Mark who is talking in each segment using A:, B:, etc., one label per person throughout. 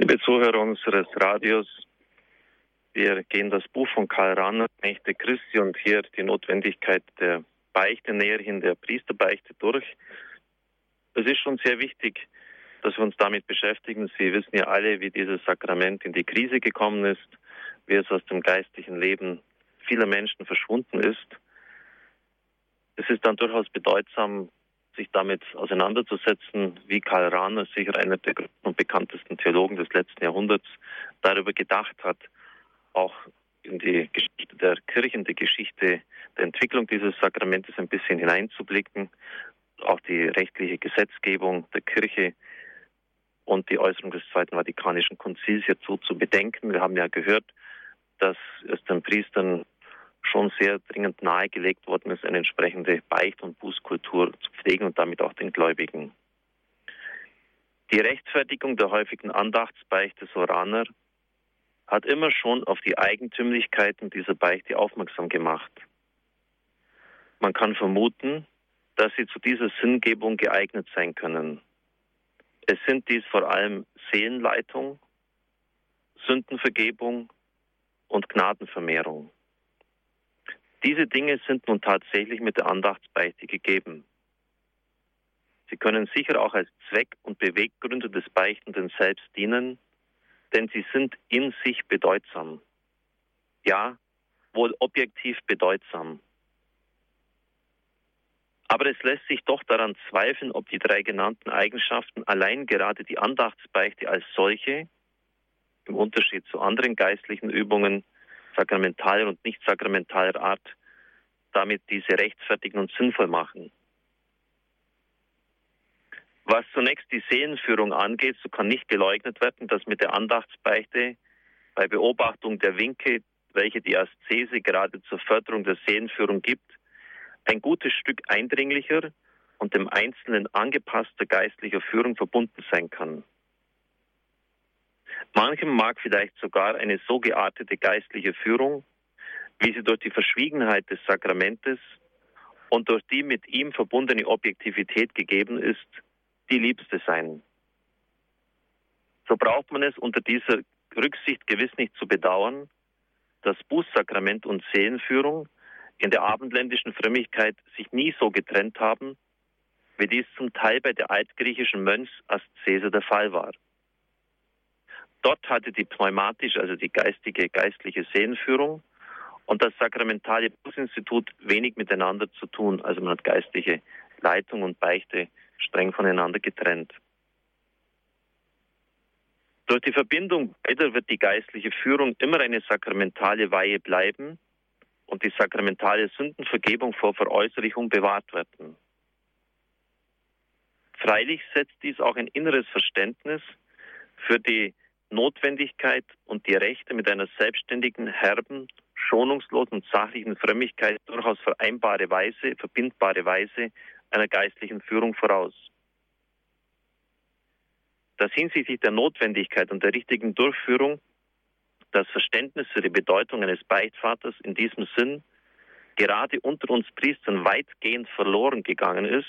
A: Liebe Zuhörer unseres Radios, wir gehen das Buch von Karl Rahner, Nächte Christi, und hier die Notwendigkeit der Beichte, näherhin der Priesterbeichte durch. Es ist schon sehr wichtig, dass wir uns damit beschäftigen. Sie wissen ja alle, wie dieses Sakrament in die Krise gekommen ist, wie es aus dem geistlichen Leben vieler Menschen verschwunden ist. Es ist dann durchaus bedeutsam, sich damit auseinanderzusetzen, wie Karl Rahner, sicher einer der größten und bekanntesten Theologen des letzten Jahrhunderts, darüber gedacht hat, auch in die Geschichte der Kirche, in die Geschichte der Entwicklung dieses Sakramentes ein bisschen hineinzublicken, auch die rechtliche Gesetzgebung der Kirche und die Äußerung des Zweiten Vatikanischen Konzils hierzu zu bedenken. Wir haben ja gehört, dass es den Priestern schon sehr dringend nahegelegt worden ist, eine entsprechende Beicht- und Bußkultur zu pflegen und damit auch den Gläubigen. Die Rechtfertigung der häufigen Andachtsbeichte, so Rahner, hat immer schon auf die Eigentümlichkeiten dieser Beichte aufmerksam gemacht. Man kann vermuten, dass sie zu dieser Sinngebung geeignet sein können. Es sind dies vor allem Seelenleitung, Sündenvergebung und Gnadenvermehrung. Diese Dinge sind nun tatsächlich mit der Andachtsbeichte gegeben. Sie können sicher auch als Zweck und Beweggründe des Beichtenden selbst dienen, denn sie sind in sich bedeutsam. Ja, wohl objektiv bedeutsam. Aber es lässt sich doch daran zweifeln, ob die drei genannten Eigenschaften allein gerade die Andachtsbeichte als solche, im Unterschied zu anderen geistlichen Übungen, sakramentaler und nicht sakramentaler Art, damit diese rechtfertigen und sinnvoll machen. Was zunächst die Seelenführung angeht, so kann nicht geleugnet werden, dass mit der Andachtsbeichte bei Beobachtung der Winke, welche die Aszese gerade zur Förderung der Seelenführung gibt, ein gutes Stück eindringlicher und dem Einzelnen angepasster geistlicher Führung verbunden sein kann. Manchem mag vielleicht sogar eine so geartete geistliche Führung, wie sie durch die Verschwiegenheit des Sakramentes und durch die mit ihm verbundene Objektivität gegeben ist, die liebste sein. So braucht man es unter dieser Rücksicht gewiss nicht zu bedauern, dass Bußsakrament und Seelenführung in der abendländischen Frömmigkeit sich nie so getrennt haben, wie dies zum Teil bei der altgriechischen Mönchsaszese der Fall war. Dort hatte die pneumatische, also die geistliche Seelenführung und das sakramentale Bußinstitut wenig miteinander zu tun. Also man hat geistliche Leitung und Beichte streng voneinander getrennt. Durch die Verbindung beider wird die geistliche Führung immer eine sakramentale Weihe bleiben und die sakramentale Sündenvergebung vor Veräußerlichung bewahrt werden. Freilich setzt dies auch ein inneres Verständnis für die Notwendigkeit und die Rechte mit einer selbstständigen, herben, schonungslosen und sachlichen Frömmigkeit durchaus verbindbare Weise einer geistlichen Führung voraus. Dass hinsichtlich der Notwendigkeit und der richtigen Durchführung das Verständnis für die Bedeutung eines Beichtvaters in diesem Sinn gerade unter uns Priestern weitgehend verloren gegangen ist,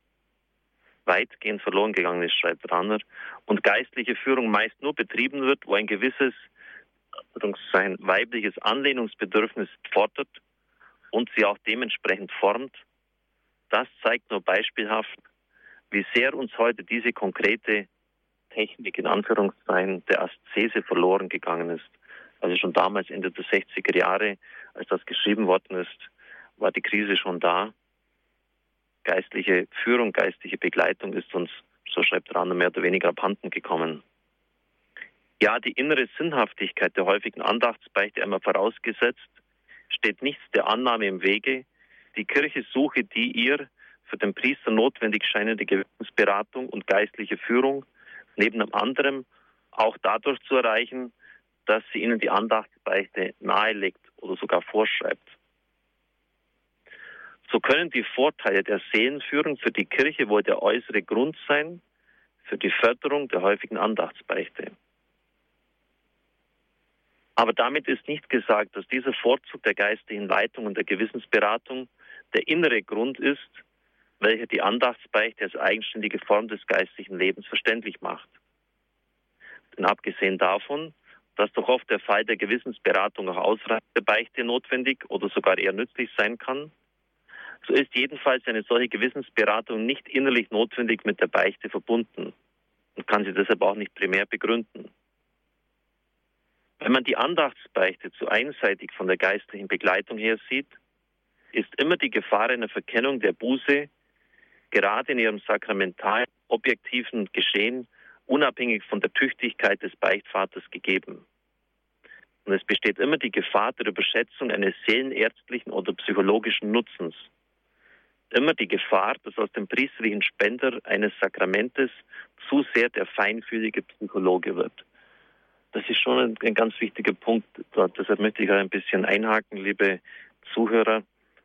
A: schreibt Rahner, und geistliche Führung meist nur betrieben wird, wo ein gewisses sein weibliches Anlehnungsbedürfnis fordert und sie auch dementsprechend formt, das zeigt nur beispielhaft, wie sehr uns heute diese konkrete Technik in Anführungszeichen der Aszese verloren gegangen ist. Also schon damals, Ende der 60er Jahre, als das geschrieben worden ist, war die Krise schon da. Geistliche Führung, geistliche Begleitung ist uns, so schreibt Rahner, mehr oder weniger abhanden gekommen. Ja, die innere Sinnhaftigkeit der häufigen Andachtsbeichte einmal vorausgesetzt, steht nichts der Annahme im Wege, die Kirche suche die ihr für den Priester notwendig scheinende Gewissensberatung und geistliche Führung neben dem anderen auch dadurch zu erreichen, dass sie ihnen die Andachtsbeichte nahelegt oder sogar vorschreibt. So können die Vorteile der Seelenführung für die Kirche wohl der äußere Grund sein für die Förderung der häufigen Andachtsbeichte. Aber damit ist nicht gesagt, dass dieser Vorzug der geistlichen Leitung und der Gewissensberatung der innere Grund ist, welcher die Andachtsbeichte als eigenständige Form des geistlichen Lebens verständlich macht. Denn abgesehen davon, dass doch oft der Fall der Gewissensberatung auch außerhalb der Beichte notwendig oder sogar eher nützlich sein kann, so ist jedenfalls eine solche Gewissensberatung nicht innerlich notwendig mit der Beichte verbunden und kann sie deshalb auch nicht primär begründen. Wenn man die Andachtsbeichte zu einseitig von der geistlichen Begleitung her sieht, ist immer die Gefahr einer Verkennung der Buße gerade in ihrem sakramentalen, objektiven Geschehen unabhängig von der Tüchtigkeit des Beichtvaters gegeben. Und es besteht immer die Gefahr der Überschätzung eines seelenärztlichen oder psychologischen Nutzens. Immer die Gefahr, dass aus dem priesterlichen Spender eines Sakramentes zu sehr der feinfühlige Psychologe wird. Das ist schon ein ganz wichtiger Punkt. Deshalb möchte ich ein bisschen einhaken, liebe Zuhörer.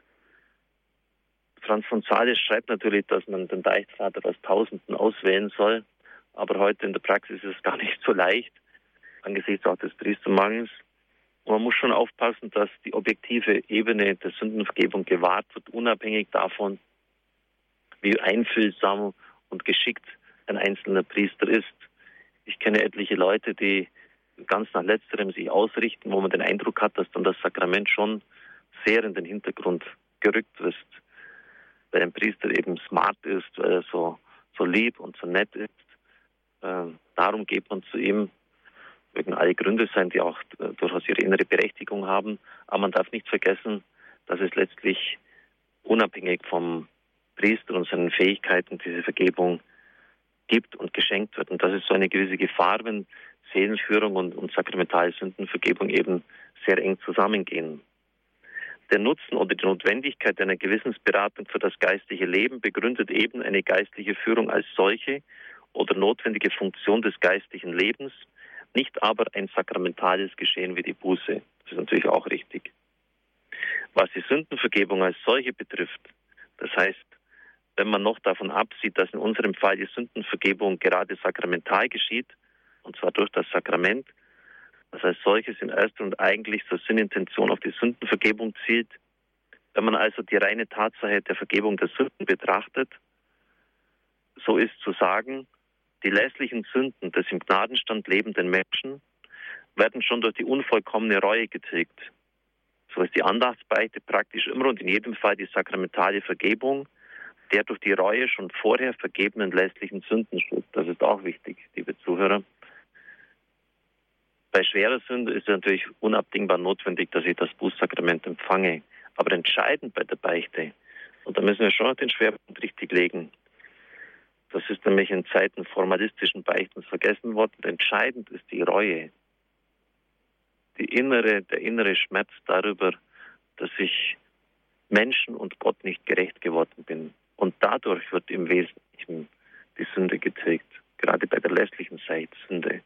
A: Franz von Sales schreibt natürlich, dass man den Beichtvater aus Tausenden auswählen soll. Aber heute in der Praxis ist es gar nicht so leicht, angesichts auch des Priestermangels. Und man muss schon aufpassen, dass die objektive Ebene der Sündenvergebung gewahrt wird, unabhängig davon, wie einfühlsam und geschickt ein einzelner Priester ist. Ich kenne etliche Leute, die ganz nach Letzterem sich ausrichten, wo man den Eindruck hat, dass dann das Sakrament schon sehr in den Hintergrund gerückt ist, weil ein Priester eben smart ist, weil er so lieb und so nett ist. Darum geht man zu ihm. Mögen alle Gründe sein, die auch durchaus ihre innere Berechtigung haben. Aber man darf nicht vergessen, dass es letztlich unabhängig vom Priester und seinen Fähigkeiten diese Vergebung gibt und geschenkt wird. Und das ist so eine gewisse Gefahr, wenn Seelenführung und sakramentale Sündenvergebung eben sehr eng zusammengehen. Der Nutzen oder die Notwendigkeit einer Gewissensberatung für das geistliche Leben begründet eben eine geistliche Führung als solche oder notwendige Funktion des geistlichen Lebens, nicht aber ein sakramentales Geschehen wie die Buße. Das ist natürlich auch richtig. Was die Sündenvergebung als solche betrifft, das heißt, wenn man noch davon absieht, dass in unserem Fall die Sündenvergebung gerade sakramental geschieht, und zwar durch das Sakrament, das als solches in erster und eigentlich zur Sinnintention auf die Sündenvergebung zielt. Wenn man also die reine Tatsache der Vergebung der Sünden betrachtet, so ist zu sagen, die lässlichen Sünden des im Gnadenstand lebenden Menschen werden schon durch die unvollkommene Reue getilgt. So ist die Andachtsbeichte praktisch immer und in jedem Fall die sakramentale Vergebung der durch die Reue schon vorher vergebenen lässlichen Sünden schuld. Das ist auch wichtig, liebe Zuhörer. Bei schwerer Sünde ist es natürlich unabdingbar notwendig, dass ich das Bußsakrament empfange. Aber entscheidend bei der Beichte, und da müssen wir schon den Schwerpunkt richtig legen, das ist nämlich in Zeiten formalistischen Beichtens vergessen worden, entscheidend ist die Reue. Der innere Schmerz darüber, dass ich Menschen und Gott nicht gerecht geworden bin. Und dadurch wird im Wesentlichen die Sünde getilgt, gerade bei der lässlichen Sünde.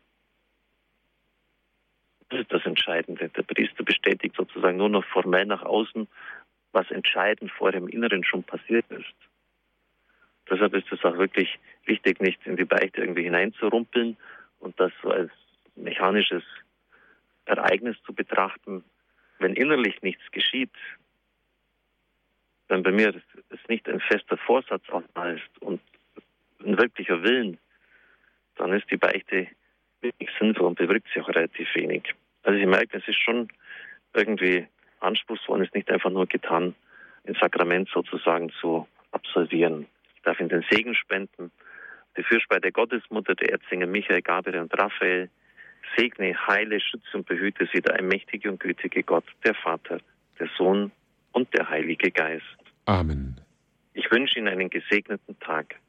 A: Das ist das Entscheidende. Der Priester bestätigt sozusagen nur noch formell nach außen, was entscheidend vorher im Inneren schon passiert ist. Deshalb ist es auch wirklich wichtig, nicht in die Beichte irgendwie hineinzurumpeln und das so als mechanisches Ereignis zu betrachten. Wenn innerlich nichts geschieht, wenn bei mir es nicht ein fester Vorsatz auch da ist und ein wirklicher Willen, dann ist die Beichte wirklich sinnvoll und bewirkt sich auch relativ wenig. Also ich merke, es ist schon irgendwie anspruchsvoll, es ist nicht einfach nur getan, ein Sakrament sozusagen zu absolvieren. Ich darf Ihnen den Segen spenden, die Fürspei der Gottesmutter, der Erzengel Michael, Gabriel und Raphael, segne, heile, schütze und behüte Sie, der allmächtige und gütige Gott, der Vater, der Sohn und der Heilige Geist.
B: Amen.
A: Ich wünsche Ihnen einen gesegneten Tag.